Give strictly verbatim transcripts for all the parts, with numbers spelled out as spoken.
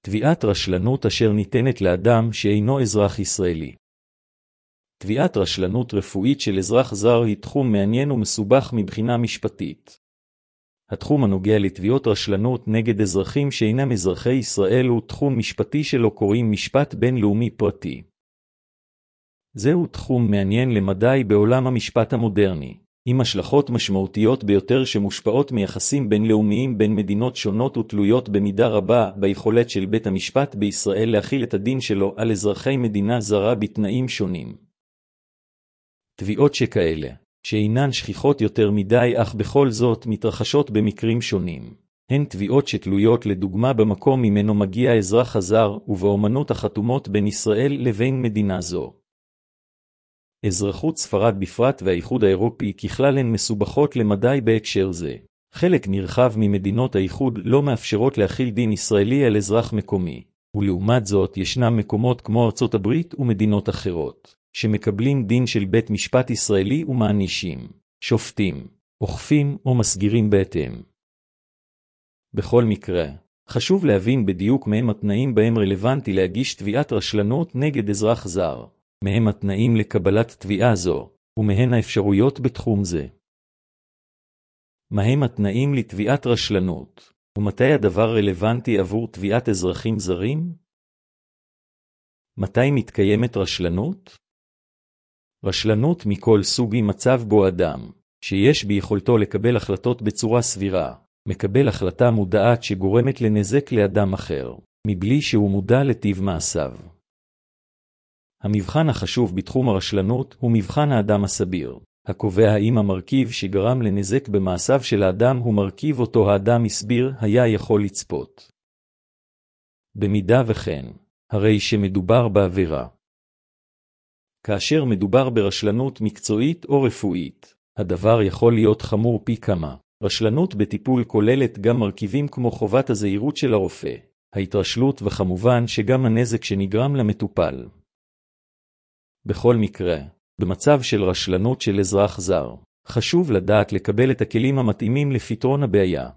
תביעת רשלנות אשר ניתנת לאדם שאינו אזרח ישראלי. תביעת רשלנות רפואית של אזרח זר היא תחום מעניין ומסובך מבחינה משפטית. התחום הנוגע לתביעות רשלנות נגד אזרחים שאינם אזרחי ישראל הוא תחום משפטי שלו קוראים משפט בינלאומי פרטי. זהו תחום מעניין למדי בעולם המשפט המודרני, עם השלכות משמעותיות ביותר שמושפעות מיחסים בינלאומיים בין מדינות שונות ותלויות במידה רבה ביכולת של בית המשפט בישראל להחיל את הדין שלו על אזרחי מדינה זרה בתנאים שונים. תביעות שכאלה, שאינן שכיחות יותר מדי אך בכל זאת מתרחשות במקרים שונים, הן תביעות שתלויות לדוגמה במקום ממנו מגיע האזרח הזר ובאמנות החתומות בין ישראל לבין מדינה זו. אזרחות ספרד בפרט והאיחוד האירופי ככלל הן מסובכות למדי בהקשר זה. חלק נרחב ממדינות האיחוד לא מאפשרות להחיל דין ישראלי על אזרח מקומי, ולעומת זאת ישנם מקומות כמו ארצות הברית ומדינות אחרות, שמקבלים דין של בית משפט ישראלי ומענישים, שופטים, אוכפים או מסגירים בהתאם. בכל מקרה, חשוב להבין בדיוק מהם התנאים בהם רלוונטי להגיש תביעת רשלנות נגד אזרח זר. מהם התנאים לקבלת תביעה זו, ומהן האפשרויות בתחום זה. מהם התנאים לתביעת רשלנות, ומתי הדבר רלוונטי עבור תביעת אזרחים זרים? מתי מתקיימת רשלנות? רשלנות מכל סוג היא מצב בו אדם, שיש ביכולתו לקבל החלטות בצורה סבירה, מקבל החלטה מודעת שגורמת לנזק לאדם אחר, מבלי שהוא מודע לטיב מעשיו. המבחן החשוב בתחום הרשלנות הוא מבחן האדם הסביר, הקובע האם המרכיב שגרם לנזק במעשיו של האדם הוא מרכיב אותו האדם הסביר היה יכול לצפות. במידה וכן, הרי שמדובר בעבירה. כאשר מדובר ברשלנות מקצועית או רפואית, הדבר יכול להיות חמור פי כמה. רשלנות בטיפול כוללת גם מרכיבים כמו חובת הזהירות של הרופא, ההתרשלות וכמובן שגם הנזק שנגרם למטופל. בכל מקרה, במצב של רשלנות של אזרח זר, חשוב לדעת לקבל את הכלים המתאימים לפתרון הבעיה.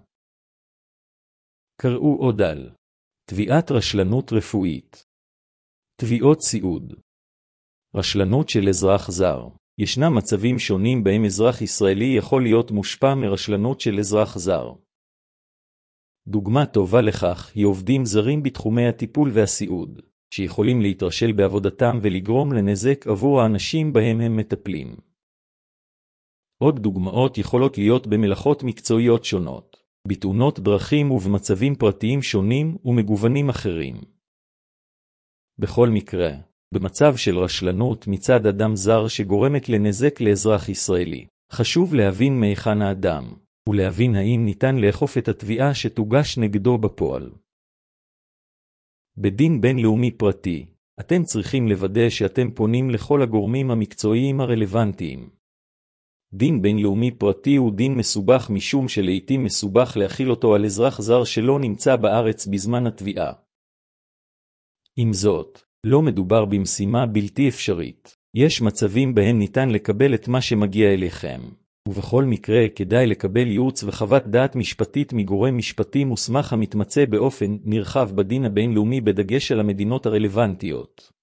קראו עוד על תביעת רשלנות רפואית. תביעות סיעוד. רשלנות של אזרח זר. ישנם מצבים שונים בהם אזרח ישראלי יכול להיות מושפע מרשלנות של אזרח זר. דוגמה טובה לכך היא עובדים זרים בתחומי הטיפול והסיעוד, שיכולים להתרשל בעבודתם ולגרום לנזק עבור האנשים בהם הם מטפלים. עוד דוגמאות יכולות להיות במלאכות מקצועיות שונות, בתאונות דרכים ובמצבים פרטיים שונים ומגוונים אחרים. בכל מקרה, במצב של רשלנות מצד אדם זר שגורמת לנזק לאזרח ישראלי, חשוב להבין מהיכן האדם, ולהבין האם ניתן לאכוף את התביעה שתוגש נגדו בפועל. בדין בינלאומי פרטי, אתם צריכים לוודא שאתם פונים לכל הגורמים המקצועיים הרלוונטיים. דין בינלאומי פרטי הוא דין מסובך משום שלעיתים מסובך להחיל אותו על אזרח זר שלא נמצא בארץ בזמן התביעה. עם זאת, לא מדובר במשימה בלתי אפשרית. יש מצבים בהם ניתן לקבל את מה שמגיע אליכם, ובכל מקרה כדאי לקבל ייעוץ וחוות דעת משפטית מגורם משפטי מוסמך המתמצא באופן נרחב בדין הבינלאומי בדגש על המדינות הרלוונטיות.